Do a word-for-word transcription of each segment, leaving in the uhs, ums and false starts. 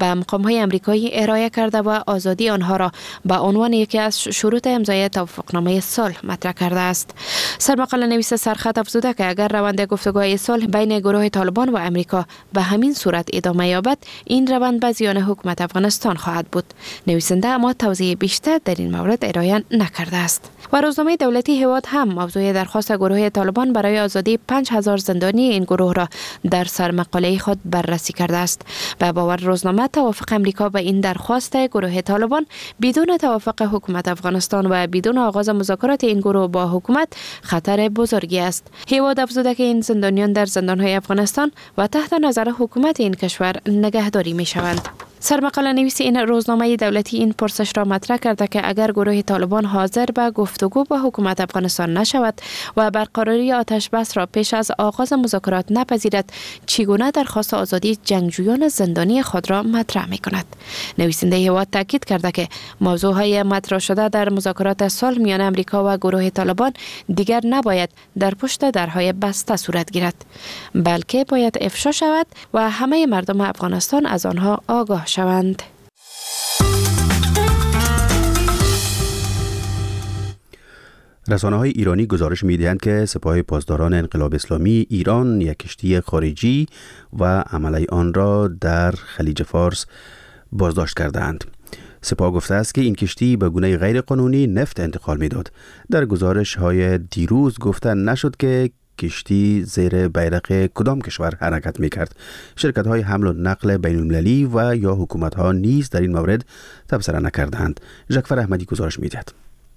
به مقام‌های آمریکایی ارائه کرده و آزادی آنها را به عنوان یکی از شروط امضای توافقنامه صلح مطرح کرده است. سرمقاله نویس سرخط افزوده که اگر روند گفتگوهای صلح بین گروه طالبان و آمریکا به همین صورت ادامه یابد، این روند به زیان حکومت افغانستان خواهد بود. نویسنده اما توضیح بیشتر در این مورد ارائه نکرده است. و روزنامه دولتی هواد هم موضوع درخواست گروه طالبان برای آزادی پنج هزار زندانی این گروه را در سرمقاله خود بررسی کرده است. به باور روزنامه، توافق امریکا به این درخواست گروه طالبان بدون توافق حکومت افغانستان و بدون آغاز مذاکرات این گروه با حکومت خطر بزرگی است. هواد افزوده که این زندانیان در زندانهای افغانستان و تحت نظر حکومت این کشور نگهداری می شوند. سرمقاله نویس این روزنامه دولتی این پرسش را مطرح کرده که اگر گروه طالبان حاضر به گفتگو با حکومت افغانستان نشود و برقراری آتش بس را پیش از آغاز مذاکرات نپذیرد، چگونه درخواست آزادی جنگجویان زندانی خود را مطرح می کند؟ نویسنده هواد تاکید کرده که موضوعهای مطرح شده در مذاکرات صلح میان امریکا و گروه طالبان دیگر نباید در پشت درهای بسته صورت گیرد، بلکه باید افشا شود و همه مردم افغانستان از آنها آگاه شوند. رسانه‌های ایرانی گزارش می‌دهند که سپاه پاسداران انقلاب اسلامی ایران یک کشتی خارجی و عمله آن را در خلیج فارس بازداشت کردند. سپاه گفته است که این کشتی به گونه غیر قانونی نفت انتقال می‌داد. در گزارش‌های دیروز گفته نشد که کشتی زیر بیرق کدام کشور حرکت می‌کرد. شرکت‌های حمل و نقل بین‌المللی و یا حکومت‌ها نیز در این مورد تبصره نکردند. جعفر احمدی گزارش می‌دهد.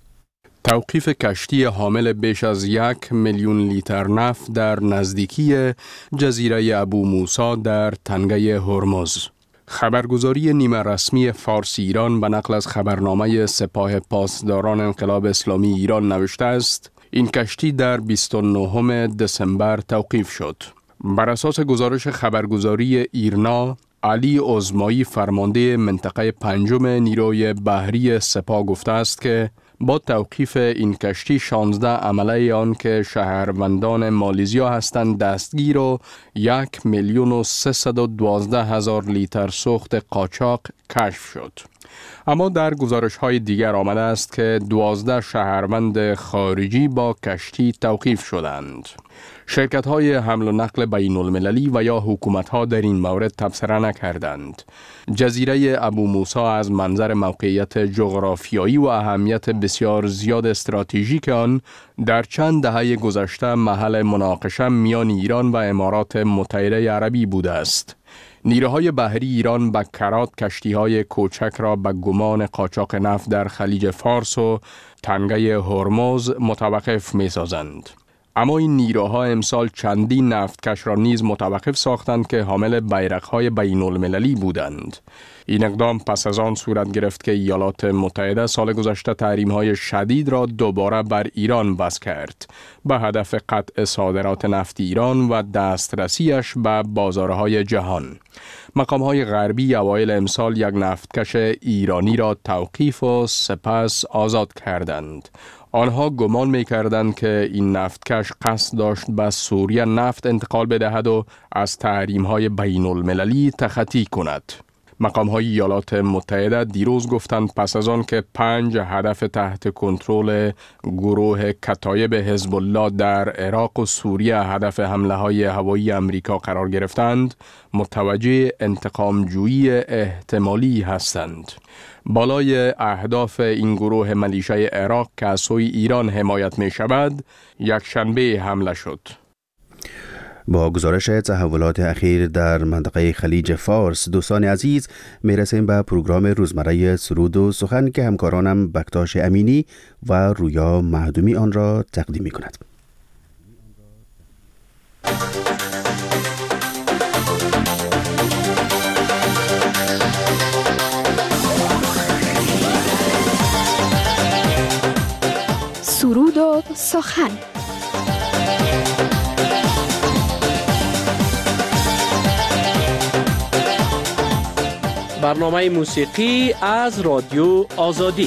توقیف کشتی حامل بیش از یک میلیون لیتر نفت در نزدیکی جزیره ابو موسی در تنگه هرمز. خبرگزاری نیمه رسمی فارسی ایران به نقل از خبرنامه سپاه پاسداران انقلاب اسلامی ایران نوشته است: این کشتی در بیست و نهم دسامبر توقیف شد. بر اساس گزارش خبرگزاری ایرنا، علی عظمایی فرمانده منطقه پنجم نیروی بحری سپاه گفته است که با توقیف این کشتی شانزده عمله آن که شهروندان مالیزیا هستند دستگیر و یک میلیون و سیصد و دوازده هزار لیتر سوخت قاچاق کشف شد. اما در گزارش های دیگر آمده است که دوازده شهروند خارجی با کشتی توقیف شدند. شرکت های حمل و نقل بین المللی و یا حکومت ها در این مورد تبصره نکردند. جزیره ابو موسی از منظر موقعیت جغرافیایی و اهمیت بسیار زیاد استراتژیک آن در چند دهه گذشته محل مناقشه میان ایران و امارات متحده عربی بوده است. نیروهای بحری ایران به کرات کشتی‌های کوچک را به گمان قاچاق نفت در خلیج فارس و تنگه هرمز متوقف می‌سازند. اما این نیروها امسال چندین نفتکش را نیز متوقف ساختند که حامل بیرق‌های بین‌المللی بودند. این اقدام پس از آن صورت گرفت که ایالات متحده سال گذشته تحریم‌های شدید را دوباره بر ایران وضع کرد به هدف قطع صادرات نفت ایران و دسترسیش به بازارهای جهان. مقام‌های غربی اوایل امسال یک نفتکش ایرانی را توقیف و سپس آزاد کردند. آنها گمان می‌کردند که این نفتکش قصد داشت به سوریه نفت انتقال بدهد و از تحریم‌های بین‌المللی تخطی کند. مقام‌های ایالات متحده دیروز گفتند پس از آن که پنج هدف تحت کنترل گروه کتایب حزب الله در عراق و سوریه هدف حمله‌های هوایی آمریکا قرار گرفتند، متوجه انتقام‌جویی احتمالی هستند. بالای اهداف این گروه ملیشه عراق که از سوی ایران حمایت می شود، یک شنبه حمله شد. با گزارش تحولات اخیر در منطقه خلیج فارس، دوستان عزیز، می رسیم به پروگرام روزمره سرود و سخن که همکارانم بکتاش امینی و رویا معدومی آن را تقدیم می کند. سرود و سخن. برنامه موسیقی از رادیو آزادی.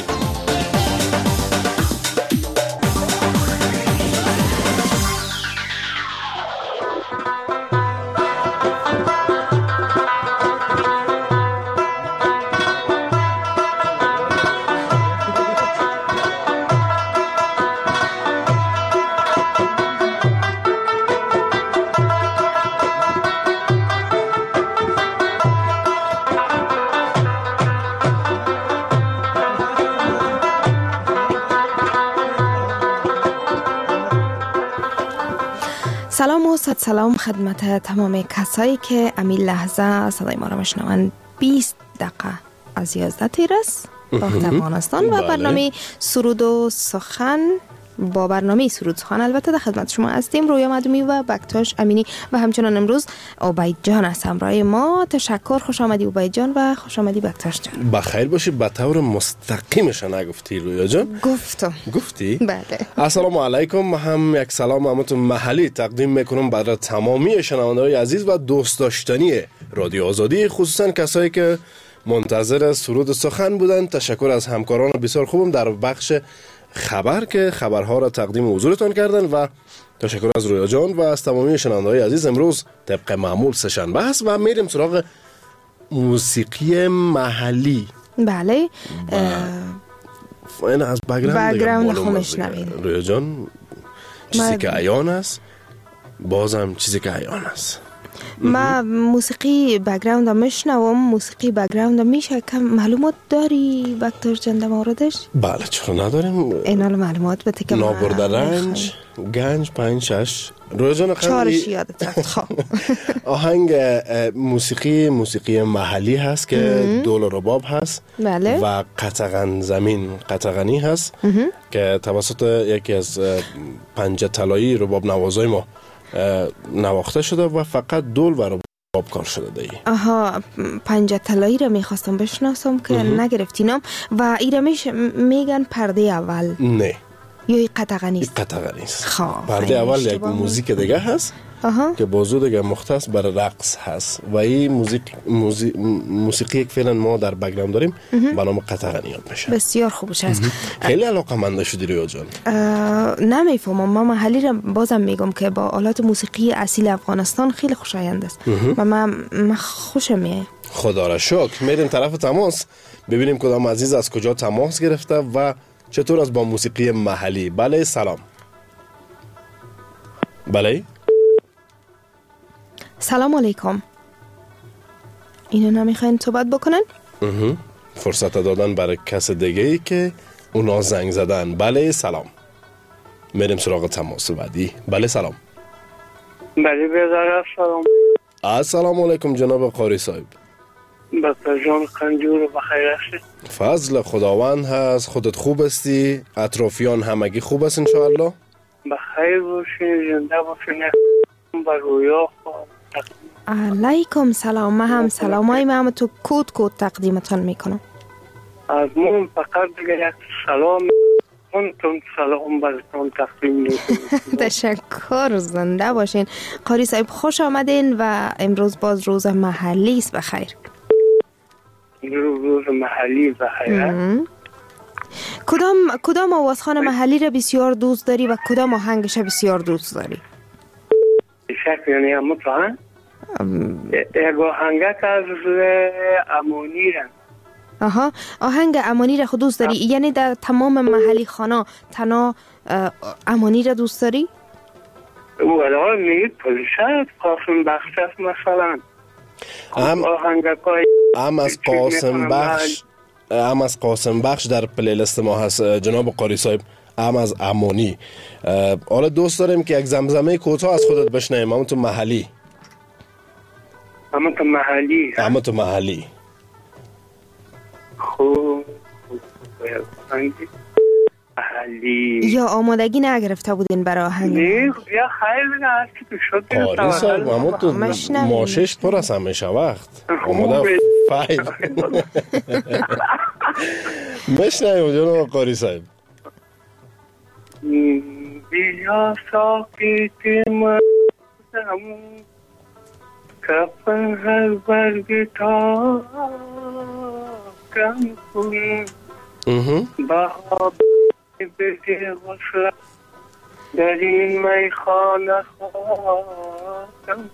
صد سلام خدمت تمام کسایی که امی لحظه صدای ما را میشنوند. بیست دقیقه از یازده تیر است وقت افغانستان و برنامه سرود و سخن با برنامه سرود سخن البته در خدمت شما هستیم. رویا مدومی و بکتاش امینی و همچنان امروز عبید جان است همراه ما. تشکر، خوش آمدی عبید جان و خوش آمدی بکتاش جان. بخیر باشی. به طور مستقیمش نگفتی رویا جان؟ گفتم. گفتی؟ بله. السلام علیکم. هم یک سلام همتون محلی تقدیم میکنم برای تمامی شنونده‌های عزیز و دوست داشتنی رادیو آزادی، خصوصا کسایی که منتظر سرود سخن بودن. تشکر از همکاران بسیار خوبم در بخش خبر که خبرها را تقدیم حضورتان کردن و تشکر از رویا جان و از تمامی شنونده‌های عزیز. امروز طبق معمول سه‌شنبه است و میریم سراغ موسیقی محلی. بله. این از بک‌گراند بک‌گراند خودش نبین رویا جان، چیزی که عیان است بازم چیزی که عیان است. ما موسیقی بک‌گراند میشنوم. موسیقی بک‌گراند میشه کم معلومات داری بکتر جان در موردش؟ بله چرا نداریم. اینال معلومات بده که نابرده رنج گنج پنج شش رویا جان چهارش یادت رفت. خب آهنگ موسیقی موسیقی محلی هست که دول و رباب هست. بله. و قطغن زمین قطغنی هست که توسط یکی از پنجه طلایی رباب نوازای ما نواخته شده و فقط دول و رباب کار شده دی. آها، پنجه طلایی را میخواستم بشناسم که نگرفتی نام. و ایره میش میگن پرده اول. نه یا قطغنی است؟ قطغنی است. خب پرده اول یک موزیک دیگه هست. آها. که بازو دیگه مختص برای رقص هست و این موزیک موزی... موسیقی که فعلا ما در بک‌گراند داریم به نام قطغنی یاد میشه. بسیار خوبش است. خیلی علاقه‌مند شدی رویا جان. نمیفهمم. ما محلی را بازم میگم که با آلات موسیقی اصیل افغانستان خیلی خوشایند است و من من خوشم میاد. خدا را شکر. میریم طرف تماس ببینیم کدام عزیز از کجا تماس گرفته و چطور از با موسیقی محلی. بله سلام. بله سلام علیکم. اینو نمیخواین صحبت بکنن؟ فرصت دادن برای کس دیگه ای که اونا زنگ زدن. بله سلام. میریم سراغ تماس بعدی. بله سلام. بله بیادر سلام. السلام علیکم جناب قاری صاحب. بکتر جان قنجور بخیر هستی؟ فضل خداوند هست. خودت خوب هستی؟ اطرافیان همگی خوب است انشاءالله؟ بخیر باشین، زنده باشین. با رویا علیکم سلام. من هم سلامای من هم تو کود کود تقدیمتان میکنم. از من فقط دیگه یک سلام کنتون سلام براتون تقدیم میکنم. تشکر، زنده باشین. قاری صاحب خوش آمدین و امروز باز روز محلی است. بخیر. روز محلی بخیر. کدام کدام آوازخوان محلی را بسیار دوست داری و کدام آهنگش بسیار دوست داری؟ شک یعنی همون یک آهنگه که از امانی را. آها، آهنگ امانی را خود دوست داری؟ یعنی در تمام محلی خانا تنها امانی را دوست داری؟ ولی میگید پلیشت قاسم بخش است مثلا. هم آهنگه هم از قاسم بخش هم از قاسم بخش در پلیلیست ما هست جناب قاری صاحب، هم از امانی. حالا دوست داریم که یک زمزمه کوتاه از خودت بشنویم. همون تو محلی همون تو محلی همون تو محلی خوب محلی. یا آمادگی نگرفته بودین برای آهنگ؟ نه یا خیلی دیگه هستی که شد. قاری صاحب همون تو ماشش پر است همیشه وقت آماده فایل مشنویم جناب قاری صاحب. بیا ساقی من کپن هر برگ تا کم کن بها بده وصل در این میخانه خواهم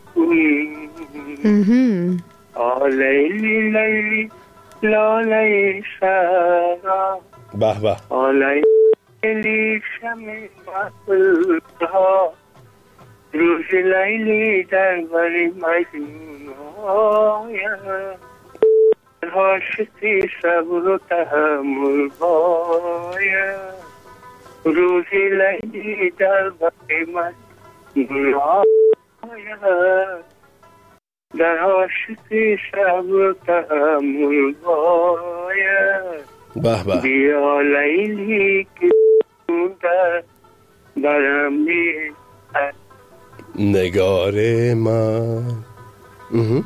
کن آ لیلی لیلی لالی سرا به به آ لیلی شمی محفل ها روز لیلی در بری مجنون آیم عاشقی صبر و تحمل باید روزی لیلی در بری مجنون آیم در عاشقی شب تحمل باید به به بیا لیلی که در درم نیست نگار من. اها.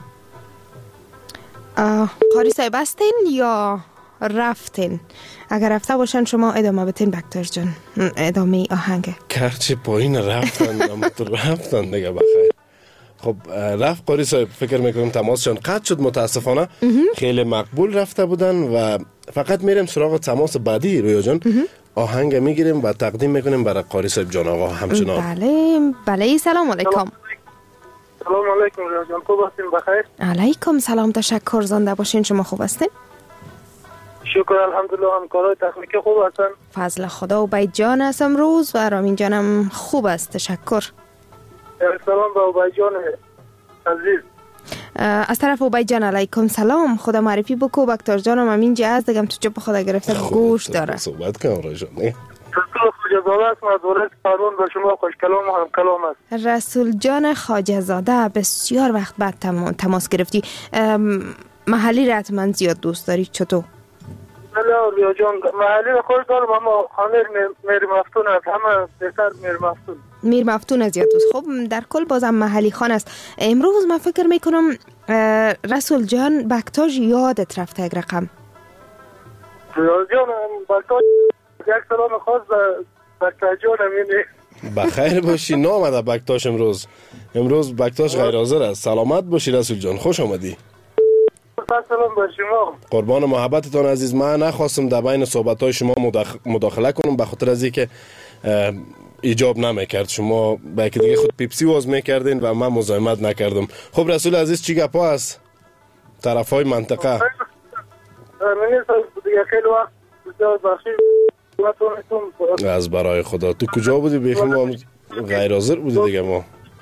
آه، قاری صاحب هستین یا رفتین؟ اگر رفته باشن شما ادامه بتین بکتاش جان، ادامه آهنگه. کرچه پایین رفتن اما تو رفتن دیگه بخیر. خب رفت قاری صاحب، فکر میکنم تماسشان قطع شد متاسفانه. خیلی مقبول رفته بودن و فقط میریم سراغ تماس بعدی. رویا جان آهنگ میگیریم و تقدیم میکنیم برای قاری صاحب جان آقا همچنان. بله بله. سلام علیکم. سلام علیکم رویا جان، خوب هستین؟ بخیر. علیکم سلام، تشکر. زنده باشین. شما خوب هستین؟ شکر الحمدلله. همکارای تکنیکی خوب هستن؟ فضل خدا. و بیت جان هست امروز و رامین جانم خوب است، تشکر. سلام به عبید جان عزیز. از طرف عبید جان علیکم سلام. خدا معرفی بکو. بکتار جانم همین جا هست دیگم، تو جب خدا گرفته گوش داره. صحبت کنم رویا جان. رسول خواجه‌زاده است، مدارس فرمان به شما خوش کلام و هم کلام است. رسول جان خواجه‌زاده، بسیار وقت بعد تم... تماس گرفتی. محلی را من زیاد دوست داری چطور؟ بله رویا جان، محلی را خوش دارم اما خانه میر مفتون است، همه بهتر میر مفتون. میر مفتون از یاد دوست. خب در کل بازم محلی خان است. امروز من فکر میکنم رسول جان بکتاج یادت رفته یک رقم. رویا جان بکتاج یک سلام خاص به بکتاج جان امینه. بخیر باشی. نامده بکتاش امروز. امروز بکتاش غیر حاضر است. سلامت باشی رسول جان، خوش آمدی. سلام به شما. قربان محبتتان عزیز. من نخواستم در بین صحبت‌های شما مداخله کنم به خاطر از اینکه ایجاب نمیکرد. شما با یکی دیگه خود پیپسی واز میکردین و من مزاحمت نکردم. خب رسول عزیز چی گپا است طرفای منطقه؟ من دیگه خیلی وقت بسیار بخشی از برای خدا. تو کجا بودی؟ بیخی ما غیر حاضر بودی دیگه. ما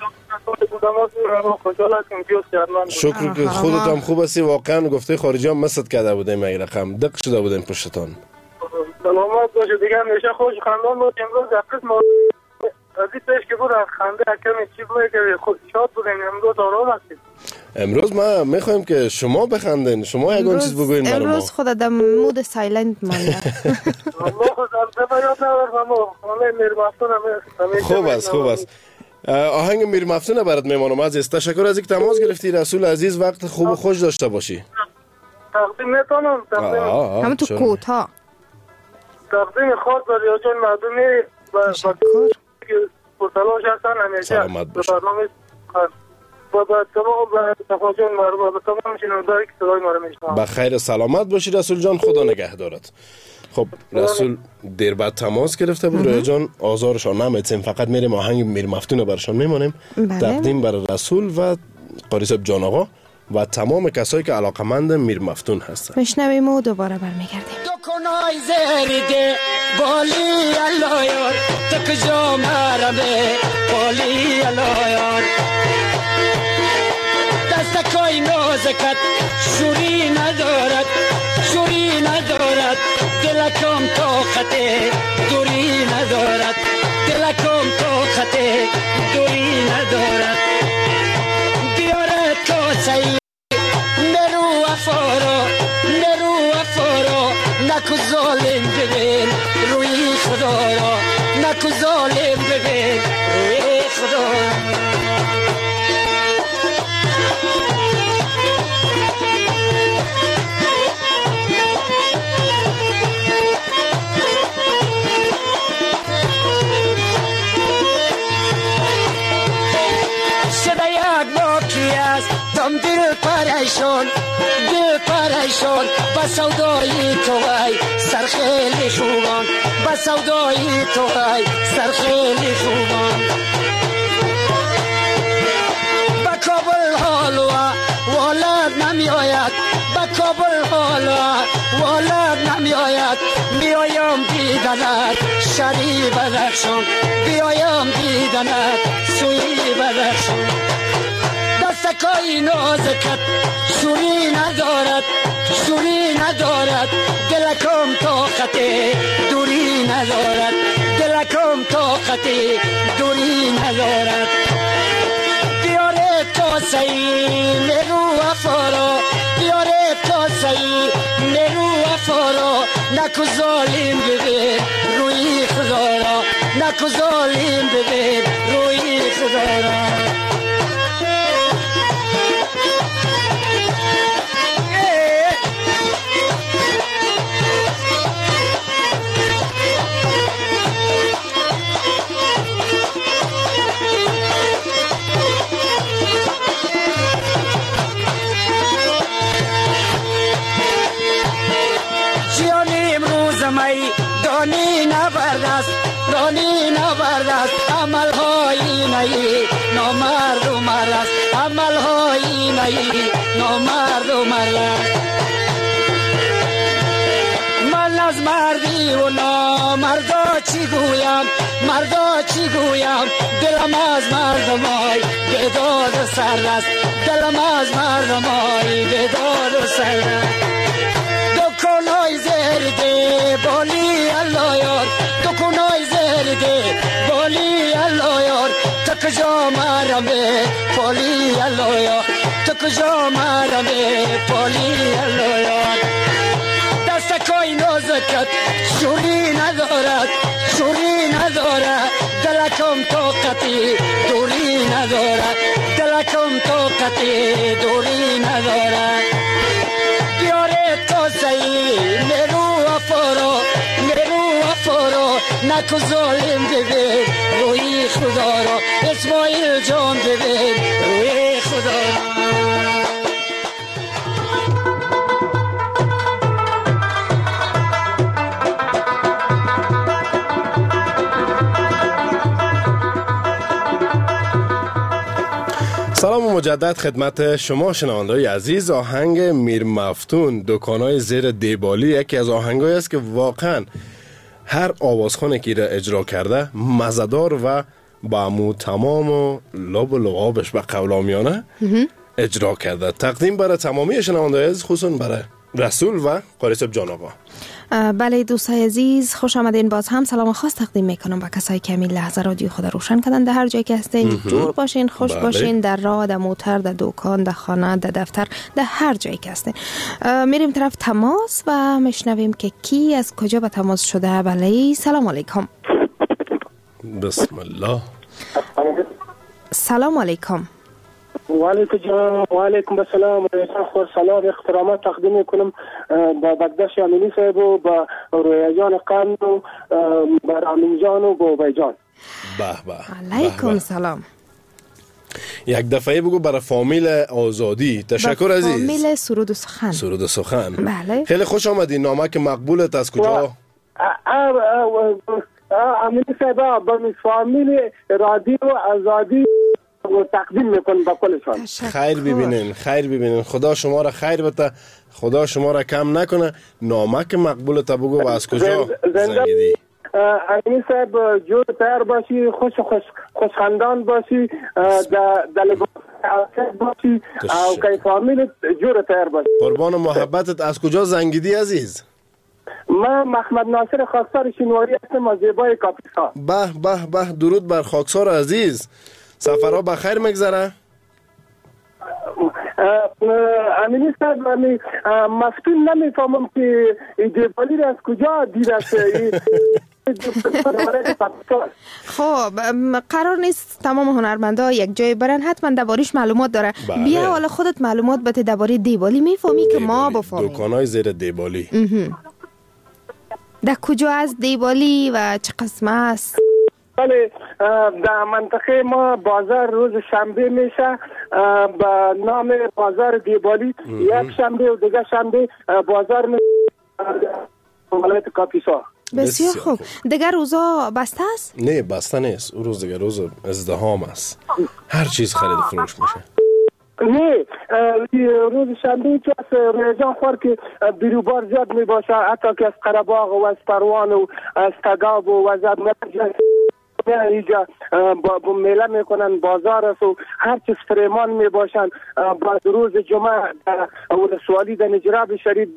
شکر که خودت هم خوب هستی. واقعا گفته خارجی هم مست کرده بودیم، این رقم دق شده بودیم پشتتان. سلامت باشه دیگه، همیشه خوش خندان بود. امروز در قسم از این پیش که بود از خنده کمی چی بود که خود شاد بودیم. امروز آرام هستیم. امروز ما میخوایم که شما بخندین، شما یکون چیز بگوین برای ما. امروز خود در مود سایلنت مانده. خوب است خوب است. آهنگ میر مفتون برات میمانم عزیز. تشکر از اینکه تماس گرفتی رسول عزیز. وقت خوب و خوش داشته باشی. تقدیم میتونم تقدیم همون تو کوتا تقدیم خاص به ریا جان مردمی و که پرتلاش هستن همیشه سلامت باشه. و به تمام صفا جان مردم و به تمام شنوندهایی که صدای ما رو میشنوند. بخیر سلامت باشی رسول جان، خدا نگهدارت. خب رسول دیر بعد تماس گرفته بود. ریا جان آزارشان نمیتیم، فقط میریم آهنگ میر مفتون برشان میمانیم. تقدیم برای رسول و قاری صاحب جان آقا و تمام کسایی که علاقمند میر مفتون هستن. میشنویم و دوباره برمیگردیم. دو کنای زریده بالی علایار تو کجا مرمه بالی علایار دستکای نازکت شوری ندارد شوری ندارد دلکم طاقت دوری ندارد دلکم طاقت دوری ندارد بیارد کاسه نرو افارا نرو افارا نکو ظالم ببین روی خدا را نکو ظالم ببین روی خدا را دم دل پریشان دل پریشان با سودای تو ای سرخیل خوبان با سودای تو ای سرخیل خوبان با کابل حالوا ولد نمی آید با کابل حالوا ولد نمی آید بیایم دیدنت شری بدخشان بیایم دیدنت سوی بدخشان دستکای نازکت شوری ندارد شوری ندارد دلکم طاقت دوری ندارد دلکم طاقت دوری ندارد بیاره نکو ظالم ببین روی خدا را نکو ظالم ببین روی خدا را دانی نبردست دانی نبردست عمل های نهی نامرد و مرست عمل های نهی نامرد و مرست من از مردی و نامردا چی گویم مردا چی گویم دلم از مردمای بداد سرست دلم از مردمای بداد سرست دکانای زرده بالی الله یار دکانای زرده بالی الله یار تک جا مرمه بالی الله یار تک جا مرمه بالی الله یار دستکای نازکت شوری ندارد شوری ندارد دلکم طاقتی دوری ندارد دلکم طاقتی دوری ندارد بیاره تازهی مرو افارو مرو افارو نکو ظالم ببین روی خدا را اسماعیل جان ببین روی خدا را سلام و مجدد خدمت شما شنونده‌های عزیز. آهنگ میر مفتون دکانای زیر دیبالی یکی از آهنگایی است که واقعا هر آوازخوانی که را اجرا کرده مزدار و با مو تمام و لب و لعابش به قولامیانه اجرا کرده. تقدیم برای تمامی شنونده‌های عزیز، خصوصا برای رسول و قاری صاحب جان آقا. بله دوستای عزیز، خوش آمدین. باز هم سلام خاص تقدیم میکنم به کسایی که همین لحظه رادیو خود روشن کردن. در هر جایی که هستین جور باشین، خوش بله. باشین، در راه، در موتر، در دکان، در خانه، در دفتر، در هر جایی که هستین. میریم طرف تماس و میشنویم که کی از کجا به تماس شده. بله سلام علیکم. بسم الله. سلام علیکم. و علیکم جان و علیکم السلام و خور سلام احترامات تقدیم میکنم با بگدش امینی صاحب و با رویا جان قند و با رامین جان و با عبی جان. به به. علیکم سلام. یک دفعه بگو برای فامیل آزادی. تشکر عزیز. فامیل سرود و سخن. سرود و سخن. بله. خیلی خوش آمدی. نامک مقبولت از کجا؟ امینی صاحب با فامیل رادیو آزادی تقدیم میکنم با کلشان. خیر ببینین، خیر ببینین. خدا شما را خیر بده، خدا شما را کم نکنه. نامک مقبول تا بگو و از کجا زنگیدی؟ امین صاحب جور تیار باشی، خوش خوش خوش خندان باشی، در لباس باشی او که فامیل جور تیار باشی. قربان محبتت. از کجا زنگیدی عزیز؟ من محمد ناصر خاکسار شینواری هستم از زیبای کاپیسا. به به به، درود بر خاکسار عزیز. سفرها بخیر میگذره؟ امینی صاحب من مفتون نمیفهمم که دیوالی را از کجا دید است. خب قرار نیست تمام هنرمندا یک جای برن، حتما دربارش معلومات داره. بله. بیا حالا خودت معلومات بده درباره دیوالی میفهمی که ما بفهمیم. دکانای زیر دیوالی در کجا از دیوالی و چه قسم است؟ بله، در منطقه ما بازار روز شنبه میشه با نام بازار دیوالی. یک شنبه و دیگه شنبه بازار میشه ولایت کاپیسا. بسیار خوب. دیگر روزا بسته است؟ نه بسته نیست. اون روز دیگر روز ازدحام است، هر چیز خرید فروش میشه. نه روز شنبه که از ریجان خور که بیروبار زیاد می باشه، حتی که از قرباغ و از پروان و از تگاب و از ادمرج اینجا با میله میکنن، بازار است و هر چیز فریمان می باشن. با روز جمعه ولسوالی در نجراب شریف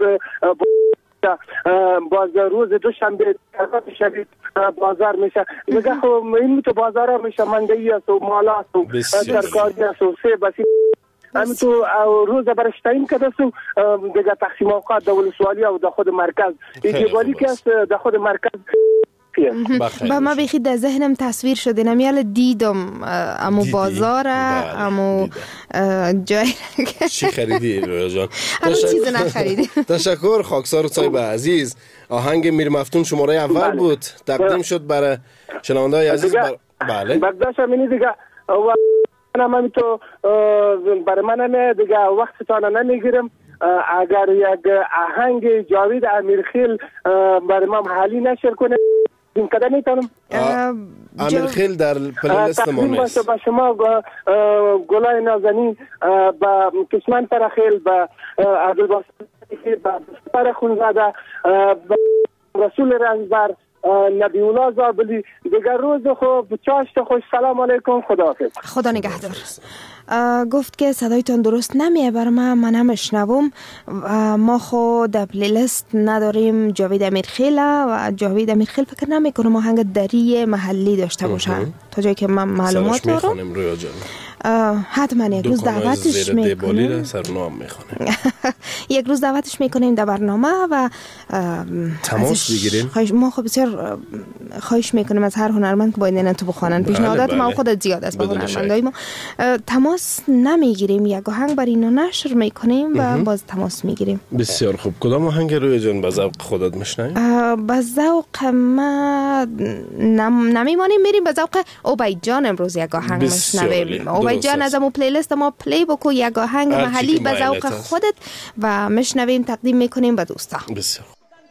باز روز دوشنبه شریف بازار میشه. میگه خب این تو بازار میشه، منگی است و مالا است و ترکاری است و سه بسی همینطور روز برش تعیین کرده سو دیگه تقسیم اوقات در ولسوالی و در خود مرکز ایجابالی که است در خود مرکز. با ما بخید در ذهنم تصویر شده نمیال دیدم امو بازار امو جای چی خریدی رویا جان؟ همون چیز نخریدی. تشکر خاکسار صاحب عزیز. آهنگ میر مفتون شماره اول بود تقدیم شد برای شنونده های عزیز. بله برداشتم اینی دیگه و من همینطور برای من نه دیگه وقتتان نمیگیرم. اگر یک آهنگ جاوید امیرخیل برای ما حالی نشر کنه این کده میتونم. امیرخیل در پلیلیست ما نیست. با شما گلای نازنین با کشمن پرخیل با عبدالباسط با بستر خونزاده با رسول رنجبر نبی اولا زابلی دیگر روز خوب چاشت خوش. سلام علیکم. خداحافظ. خدا نگهدار. گفت که صدایتان درست نمیه بر من من هم اشنوم. ما خود در پلیلیست نداریم جاوید امیرخیل و جاوید امیرخیل فکر نمی کنم آهنگ دری محلی داشته باشه تا جایی که من معلومات دارم. حتما یک روز دعوتش میکنیم. یک روز دعوتش میکنیم در برنامه و تماس بگیریم. ما خب بسیار خواهش میکنیم از هر هنرمند که باید اینن تو بخوانن. پیشنهادات ما خودت زیاد است با هنرمندای ما. تماس نمیگیریم یک آهنگ بر اینو نشر میکنیم و باز تماس میگیریم. بسیار خوب. کدام آهنگ روی جان به ذوق خودت میشنوی؟ به ذوق ما نمیمانیم میریم به ذوق عبید جان. امروز یک آهنگ میشنویم. عبید جان از مو پلیلیست ما پلی بکو یک آهنگ محلی به ذوق خودت و میشنویم تقدیم میکنیم به دوستا. بسیار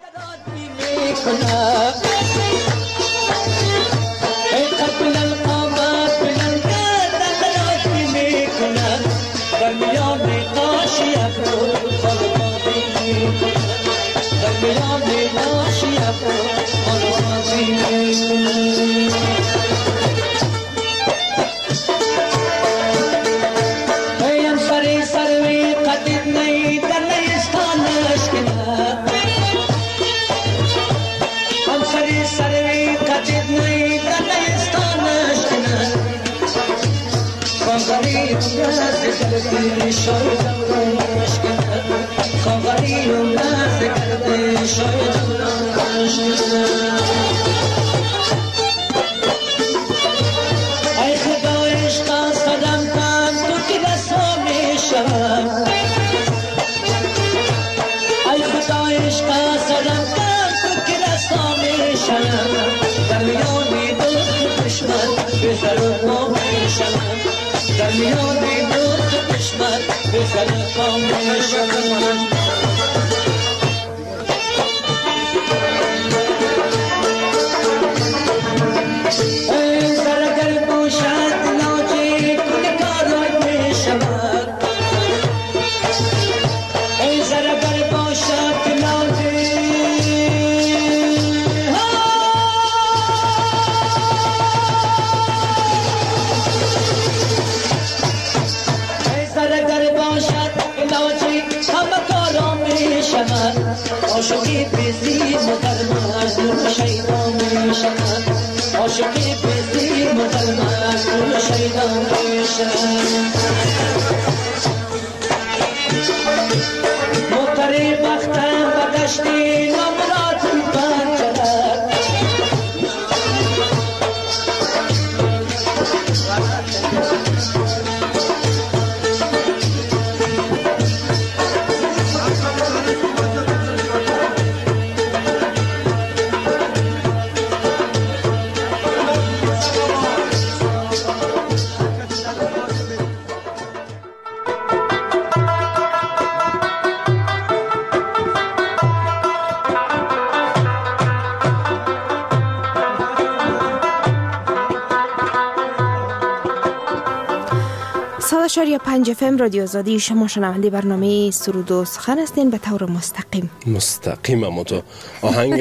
شاری پنج اف ام رادیو آزادی. شما شنونده برنامه سرود و سخن هستین به طور مستقیم. مستقیم. اما تو آهنگ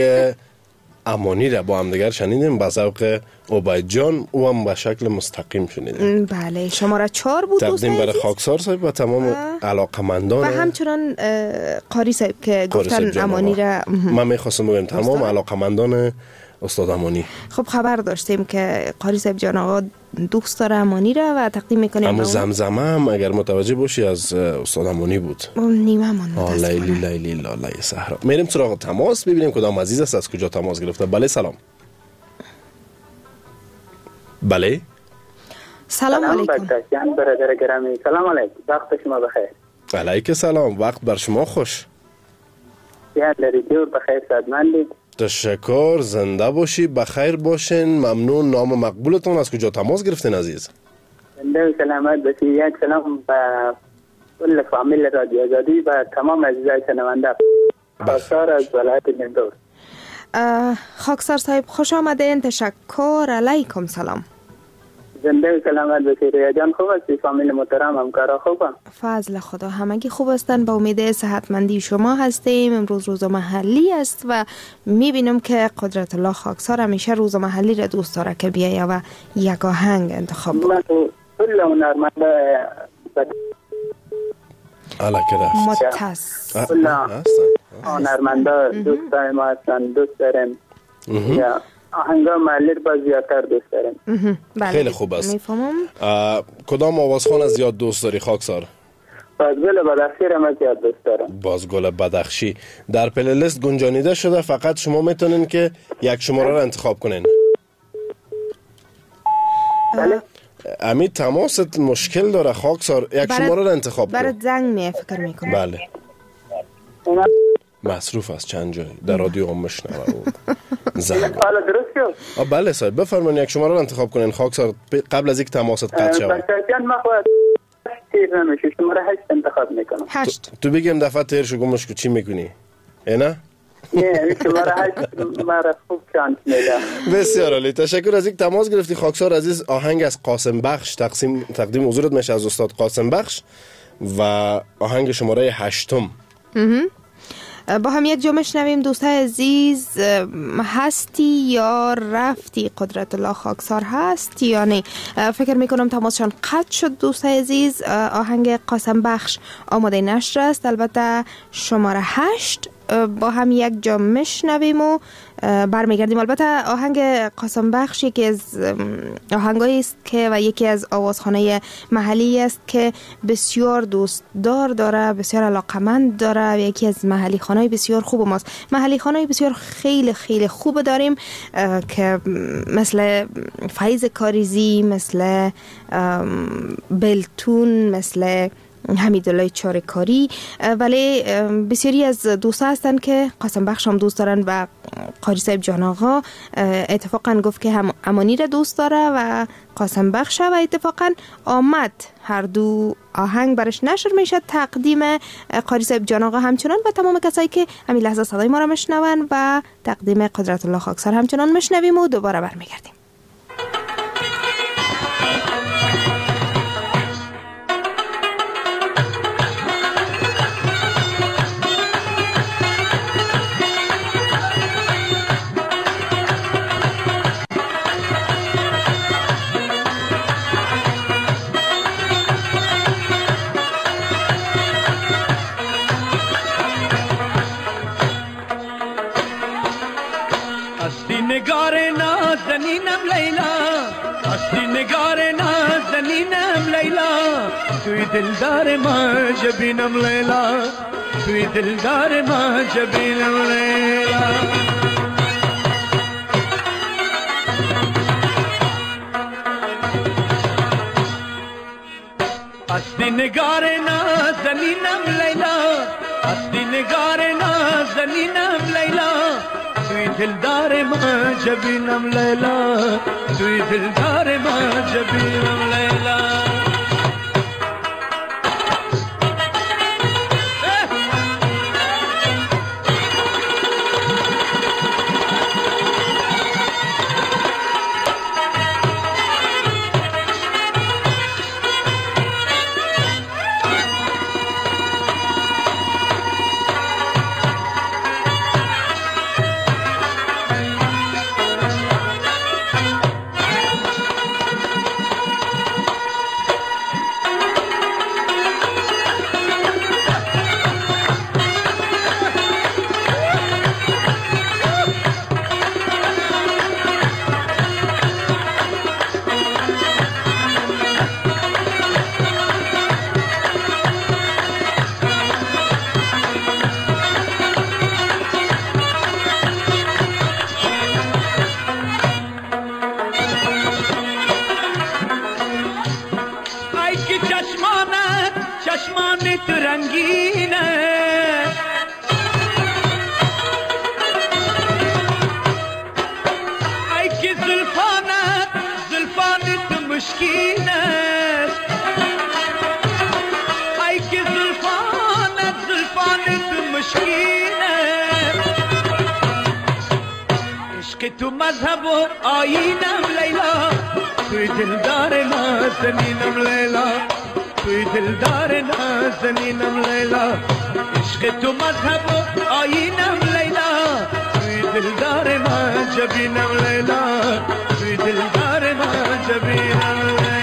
امانی را با هم دیگر شنیدیم به ذوق عبید جان و هم به شکل مستقیم شنیدیم. بله شماره چهار بود تقدیم برای خاکسار صاحب و تمام علاقمندان و همچنان قاری صاحب که گفتن امانی را. من میخواستم بگم تمام علاقمندان استاد امانی؟ خب خبر داشتیم که قاری صاحب جان آقا دوست داره امانی را و تقدیم میکنیم. اما زمزمه هم اگر متوجه باشی از استاد امانی بود. نیمه من متاسفانه. لیلی لیلی لاله صحرا. میریم سراغ تماس ببینیم کدام عزیز است از کجا تماس گرفته. بله سلام. بله سلام علیکم. سلام برادر گرامی. سلام علیکم. وقت شما بخیر. علیک سلام. وقت بر شما خوش. یا رادیو بخیر سعادتمندید. تشکر. زنده باشی، بخیر باشین. ممنون. نام مقبولتون، از کجا تماس گرفتین عزیز؟ زنده و سلامت باشی. یک سلام به کل فامیل رادیو آزادی و تمام عزیزای شنونده. خاکسار از ولایت نیمروز. خاکسار صاحب خوش آمدین. تشکر. علیکم سلام. زنده و سلامت باشی. ریا جان خوب هستی؟ فامیل محترم همکارا خوبن؟ فضل خدا همگی خوب هستن. با امید صحتمندی شما هستیم. امروز روز محلی است و میبینم که قدرت الله خاکسار همیشه روز محلی را دوست داره که بیایه و یک آهنگ انتخاب کنه. کل هنرمنده علا که رفت متص کل هنرمنده دوستای ما هستن. دوست داریم یا آهنگا محلی رو با زیادتر دوست داریم. خیلی خوب است. میفهمم. کدام آوازخوان زیاد دوست داری خاکسار؟ بازگل بدخشی رو من زیاد دوست دارم. بازگل بدخشی در پلیلیست گنجانیده شده، فقط شما میتونین که یک شماره رو انتخاب کنین. بله. امید تماست مشکل داره خاکسار، یک شماره رو انتخاب کن. برای زنگ می فکر میکنم. بله. مصروف است چند جایی در رادیو هم مشنوه زنگ. حالا درست شد؟ بله صاحب بفرمایید یک شماره رو انتخاب کنین خاکسار قبل از اینکه تماست قطع شود. بچه‌جان ما خواهد تیر نمیشه، شماره هشت انتخاب میکنم. هشت. تو بگیم دفعه تیر شو گمش کو چی میکنی؟ نه؟ نه شماره هشت مرا خوب چانس میده. بسیار عالی. تشکر از اینکه تماس گرفتی خاکسار عزیز. آهنگ از قاسم بخش تقسیم تقدیم حضورت میشه از استاد قاسم بخش و آهنگ شماره هشتم. با هم یک جا میشنویم. دوستای عزیز هستی یا رفتی؟ قدرت الله خاکسار هست یا نه؟ فکر میکنم تماسشان قطع شد. دوستای عزیز آهنگ قاسم بخش آماده نشر است. البته شماره هشت با هم یک جا میشنویم و برمیگردیم. البته آهنگ قاسم بخش یکی از آهنگایی است که و یکی از آوازخانه محلی است که بسیار دوست دار داره، بسیار علاقمند داره و یکی از محلی خانه‌های بسیار خوب ماست. محلی خانه‌های بسیار خیلی خیلی خوب داریم که مثل فیض کاریزی، مثل بلتون، مثل حمیدالله چارکاری، ولی بسیاری از دوستا هستن که قاسم بخش هم دوست دارن و قاری صاحب جان آقا اتفاقا گفت که هم امانی را دوست داره و قاسم بخش و اتفاقا آمد هر دو آهنگ برش نشر میشه. تقدیم قاری صاحب جان آقا همچنان و تمام کسایی که همین لحظه صدای ما را میشنون و تقدیم قدرت الله خاکسار همچنان میشنویم و دوباره برمیگردیم. نگار نازنینم لیلا، هستی نگار نازنینم لیلا، توی دلدار ما جبینم لیلا، توی دلدار ما جبینم لیلا. هستی نگار نازنینم لیلا، هستی نگار نازنینم لیلا، توی دلدار ما جبینم لیلا، توی دلدار ما جبینم لیلا. عشق تو مذهب و آیینم لیلا توی دلدار نازنینم لیلا توی دلدار نازنینم لیلا عشق تو مذهب و آیینم لیلا توی دلدار من جبینم لیلا توی دلدار من جبینم لیلا.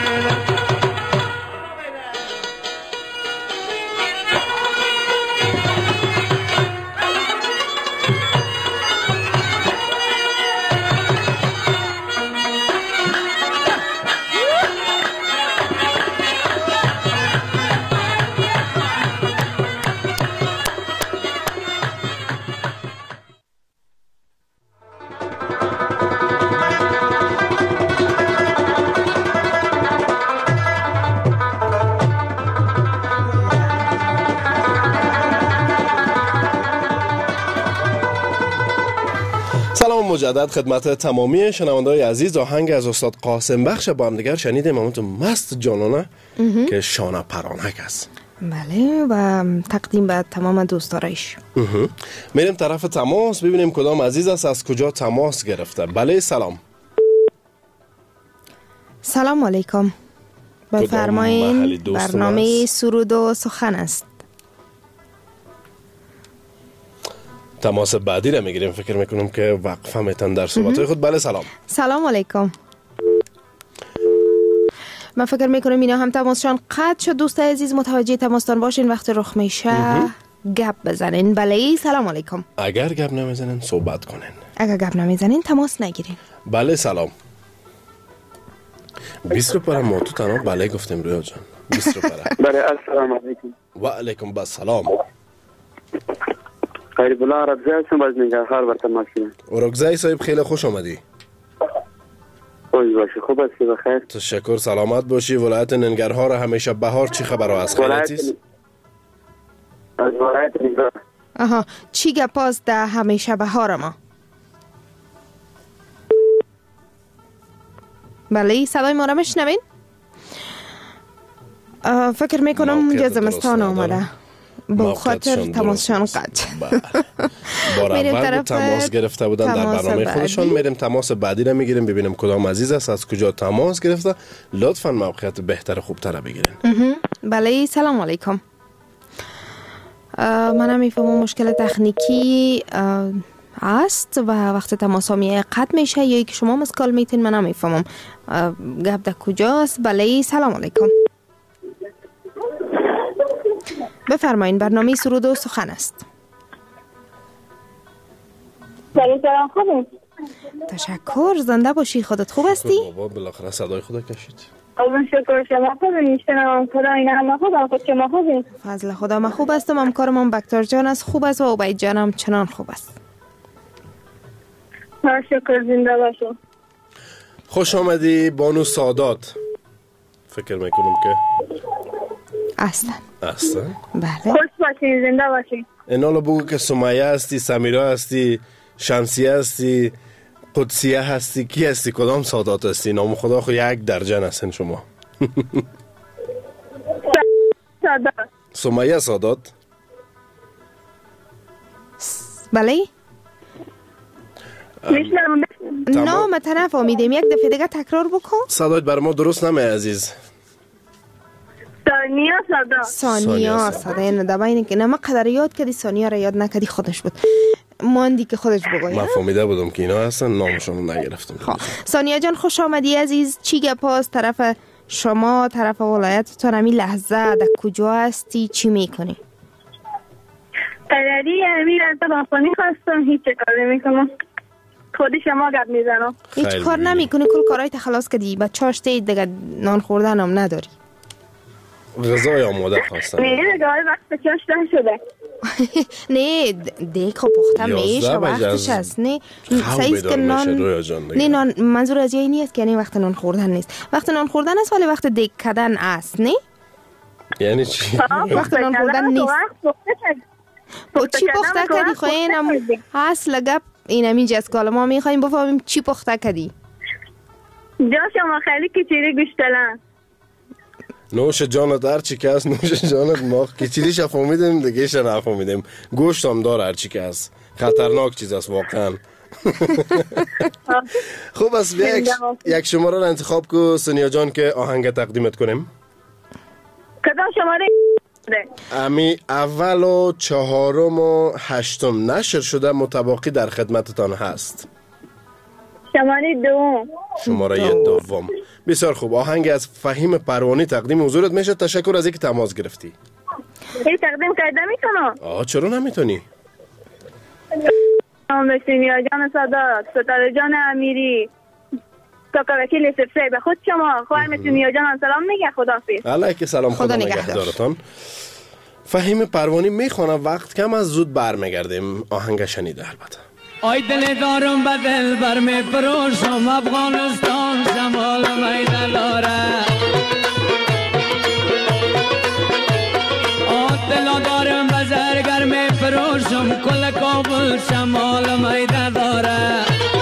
مجدد خدمت تمامی شنونده‌های عزیز، آهنگ از استاد قاسم بخش با هم دیگر شنیدیم. همون تو مست جانانه که شانه پرانک است. بله و تقدیم به تمام دوستارایش. میریم طرف تماس ببینیم کدام عزیز است، از کجا تماس گرفته. بله سلام. سلام علیکم. بفرمایین، برنامه سرود و سخن است. تماس بعدی را میگیریم، فکر میکنم که وقفه میتن در صحبتهای خود. بله سلام. سلام علیکم. من فکر میکنم اینا هم تماسشان قطع شد. دوست عزیز متوجه تماستان باشین، وقت رخ میشه گپ بزنین. بله سلام علیکم. اگر گپ نمیزنین صحبت کنین، اگر گپ نمیزنین تماس نگیرین. بله سلام. بیست رو پر ما تو تنها بله گفتیم رویا جان. بیست رو پر. بله السلام علیکم. و علیکم السلام. خیلی بلا ربزی هستم باز نگهار برتن ماشینه. رکزای صاحب خیلی خوش آمدی. خوش باشی، خوب هستی بخیر. تشکر، سلامت باشی. ولایت ننگرهار همیشه بهار چی خبر است؟ خیلیتیست؟ از ولایت ننگرهار. آها، چی گپاس ده همیشه بهار ما؟ بله صدای ما را میشنوین؟ فکر میکنم که زمستان آمده با خاطر تماسشان قطع. بار اول تماس گرفته بودن در برنامه خودشان. میریم تماس بعدی را میگیریم ببینیم کدام عزیز است، از کجا تماس گرفته. لطفا موقعیت بهتر خوبتر بگیرین. بله سلام علیکم. من میفهمم مشکل تکنیکی است و وقت تماس ها میه قطع میشه یا که شما مسکال میتین. من نمیفهمم گپ در کجاست. بله سلام علیکم. بفرمایین، برنامه سرود و سخن است. بله سلام، خوبم. تشکر، زنده باشی. خودت خوب هستی؟ بابا بالاخره صدای خود کشید. قربان شکر، شما خوبین؟ شما خدا اینا هم خوبم. خود شما خوبین؟ فضل خدا من خوب هستم. همکارم بکتر جان است خوب است و عبید جانم چنان خوب است. شکر، زنده باشین. خوش آمدی بانو سادات. فکر میکنم که اصلا اصلا بله. خوش باشین، زنده باشین. اینالا بگو که سمیه هستی، سمیرا هستی، شمسیه هستی، قدسیه هستی، کی هستی؟ کدام سادات هستی؟ نام خدا خو یک درجن هستین شما. سادات. سمیه سادات. بله میشنم. نه من نفهمیدم، یک دفعه دیگه تکرار بکن. صدایت بر ما درست نمی عزیز. ثانیه صدا. ثانیه صدا. اینه دبا اینه که نه من قدر یاد کردی، ثانیه را یاد نکردی. خودش بود ماندی که خودش بگوید. من فهمیده بودم که اینا هستن، نامشون نگرفتم. خب ثانیه جان خوش آمدی عزیز. چی گپاست طرف شما، طرف ولایتتون؟ همین لحظه در کجا هستی؟ چی میکنی؟ قدری امیر از بافانی خواستم. هیچ کاری میکنم. خودی شما گپ میزنم. هیچ کار نمیکنی؟ کل کارهای خلاص کردی؟ بچه‌اش دیگه نان خوردن هم نداری؟ غذای آماده خواستم. نه دیگه وقت چاش نشده. نه دیگه خب پخته میشه، وقتش هست. نه سعیست که نان نه نان منظور از این نیست که یعنی وقت نان خوردن نیست. وقت نان خوردن است ولی وقت دیگ کردن است. نه یعنی چی؟ وقت نان خوردن نیست. چی پخته کردی؟ خواهینم اصل گپ این همین جسکال ما میخواییم بفهمیم چی پخته کردی. جا شما خیلی کچیری گوشتلن. نوش جانت هرچی که هست، نوش جانت. ما کچیریش فهمیدیم دیگه ش نفهمیدیم. گوشت هم داره هرچی که هست. خطرناک چیز است واقعا. خوب است یک یک شماره را انتخاب کو سونیا جان که آهنگ تقدیمت کنیم. کدام شماره؟ امی اول و چهارم و هشتم نشر شده، متباقی در خدمتتان هست. شماره دوم. شماره دوم. بسیار خوب، آهنگ از فهیم پروانی تقدیم حضورت میشه. تشکر از اینکه تماس گرفتی. این تقدیم کرده میتونم؟ آه چرا نمیتونی؟ نام سینیا جان سادات، ستاره جان امیری، کاکا وکیل سفره، به خود شما خواهر سینیا جان سلام میگه. خداحافظ. علیک سلام، خدا نگهدارتان. فهیم پروانی میخونه، وقت کم از زود برمیگردیم. آهنگ شنیده البته. آی دل دارم به دل بر می پروشم، افغانستان شمال میدان داره. آی دل دارم به زرگر می پروشم، کل کابل شمال میدان داره.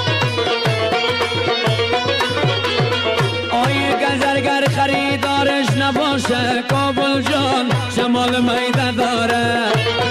آی گزرگر خریدارش نباشه، کابل جان شمال میدان داره.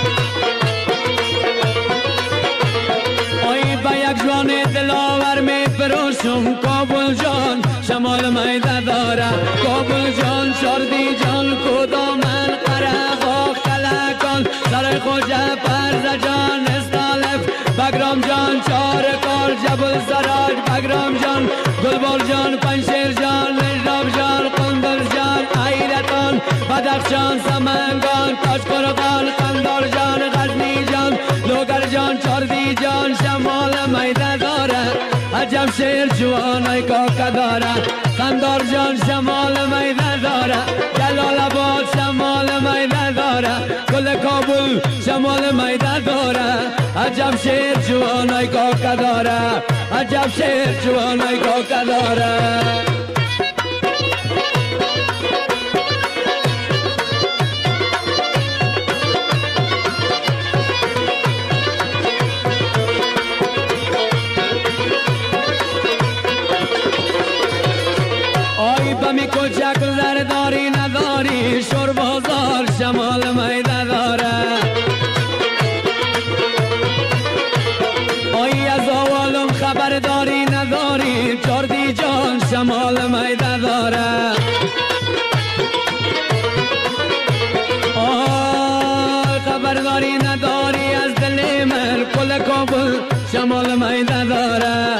جوان دلاور می پروشم، کابل جان شمال میده داره. کابل جان شردی جان کدامن قره با کلکان، سر خوشه پرز جان استالف، بگرام جان چار کار جبل سراج، بگرام جان گلبال جان پنشیر جان لجناب جان قندل جان ایرتان، بدخشان سمنگان تاج قرقان، قندار جان غزنی جان لوگر جان چاردی جان شمال میده داره. عجب شیر جوانای کاکا داره، قندار جان شمال میده داره. جلال آباد شمال میده داره، کل کابل شمال میده داره. عجب شیر جوانای کاکا داره، عجب شیر جوانای کاکا داره. می کوچک زرداری نداری، شور بازار شمال میده داره. آی از آوالم خبرداری نداری، چاردی جان شمال میده داره. آی خبرداری نداری از دل من، کل کابل شمال میده داره.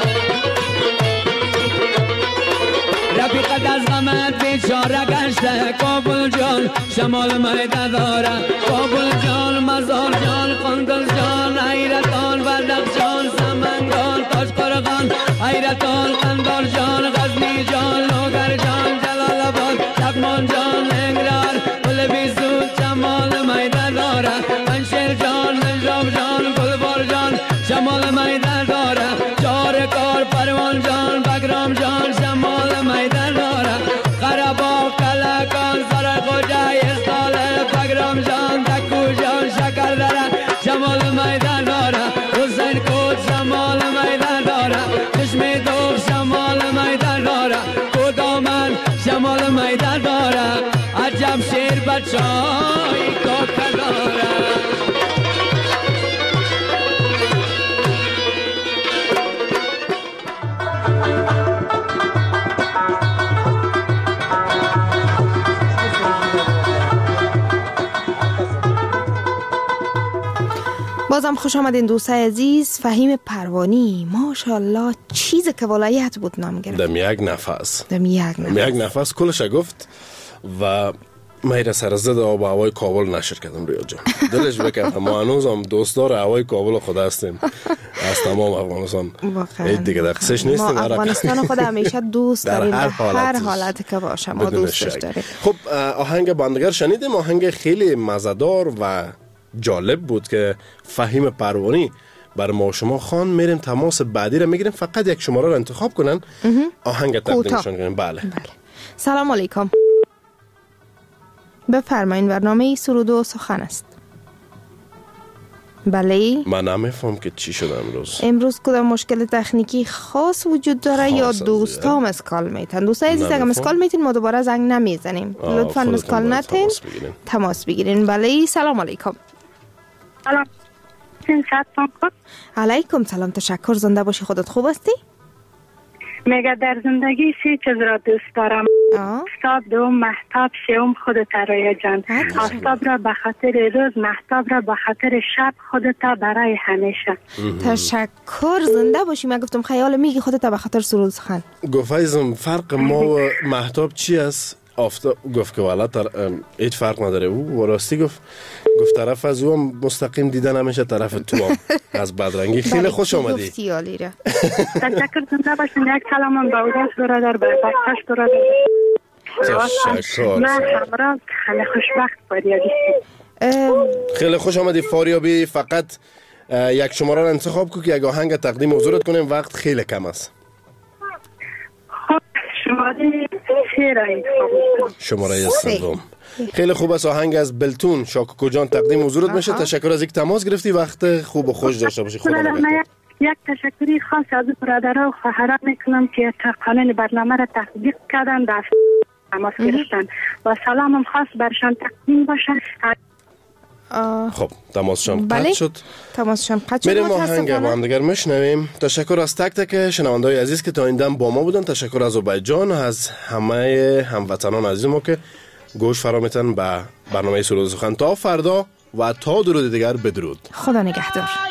رفیقت از غمت بیچاره گشته، کابل جان شمال میده داره. کابل جان مزار جان قندل جان ایرتان، بدخشان سمنگان تاج قرقان، ایرتان قندار جان غزنی جان لوگر جان جلال آباد لغمان جان لنگرار، گل بیزود شمال میده داره. پنشیر جان نجاب جان گلبار جان شمال میده داره. چار کار پروان جان بگرام جان شمال میده داره. قربا کلکان سر خوجه استاله، بگرام جان دکو جان شکر داره شمال میده داره. حسین کود شمال میده داره، چشم دوغ شمال میده داره. کدامن شمال میده داره. عجب شیر بچای کاکا داره. بازم خوش آمدین دوستای عزیز. فهیم پروانی ماشاءالله چیز که ولایت بود نام گرفت. دم یک نفس دم یک نفس دم یک نفس کلش گفت و میره سرزد آب هوای کابل نشر کردم ریا جان. دلش بکنه ما هنوز هم دوستدار هوای کابل خود هستیم از تمام افغانستان. واقعا دیگه در قصهش نیستیم. ما افغانستان خود همیشه دوست داریم، هر حالت, هر حالت که باشه ما دوستش داریم. خب آهنگ بندگر شنیدیم، آهنگ خیلی مزدار و جالب بود که فهیم پروانی بر ما شما خان. میریم تماس بعدی را میگیریم، فقط یک شماره را انتخاب کنن، آهنگ تقدیمشون کنیم. بله. بله. سلام علیکم، بفرمایین، برنامه سرود و سخن است. بله. من نمیفهم که چی شده امروز. امروز کدام مشکل تکنیکی خاص وجود داره یا دوستا مسکال میتن؟ دوستای عزیز اگه مسکال میتین ما دوباره زنگ نمیزنیم، لطفا مسکال نتین، تماس بگیرین. بله. سلام علیکم. سلام. علیکم سلام، تشکر. زنده باشی. خودت خوب هستی؟ میگه در زندگی سه چیز را دوست دارم. آفتاب، دوم مهتاب، سوم خودت رای جان. آفتاب را به خاطر روز، مهتاب را به خاطر شب، خودت برای همیشه. تشکر. زنده باشی. من گفتم خیال میگی خودت به خاطر سرود سخن. گفایزم فرق ما و مهتاب چی است؟ آفتاب گفت که والا تر هیچ فرق نداره. او راستی گفت گفت طرف از او هم مستقیم دیدن همیشه طرف تو هم از بدرنگی. خیلی خوش آمدی. گفتی عالی را. تشکر. زنده باشین. یک کلام با اوداس برادر به بخشش برادر. تشکر. من همراه خیلی خوشبخت فاریابی. خیلی خوش آمدی فاریابی. فقط یک شماره را انتخاب کن که یک آهنگ تقدیم حضورت کنیم. وقت خیلی کم است. شماره سه را انتخاب. شماره سوم. خیلی خوب است. آهنگ از بلتون شاکوکو جان تقدیم حضورت میشه. تشکر از اینکه تماس گرفتی. وقت خوب و خوش داشته باشی. خدا نگهدار. یک تشکری خاص از برادرها و خواهران میکنم که تا قانون برنامه را تطبیق کردن، در تماس گرفتن و سلامم خاص برشان تقدیم باشه. خب تماسشان قطع شد. تماسشان قطع شد. میریم آهنگ با هم دیگر میشنویم. تشکر از تک تک شنونده‌های عزیز که تا این دم با ما بودن. تشکر از عبیدجان، از همه هموطنان عزیز ما که گوش فرا میتن به برنامه سرود سخن. تا فردا و تا درود دیگر بدرود. خدا نگهدار.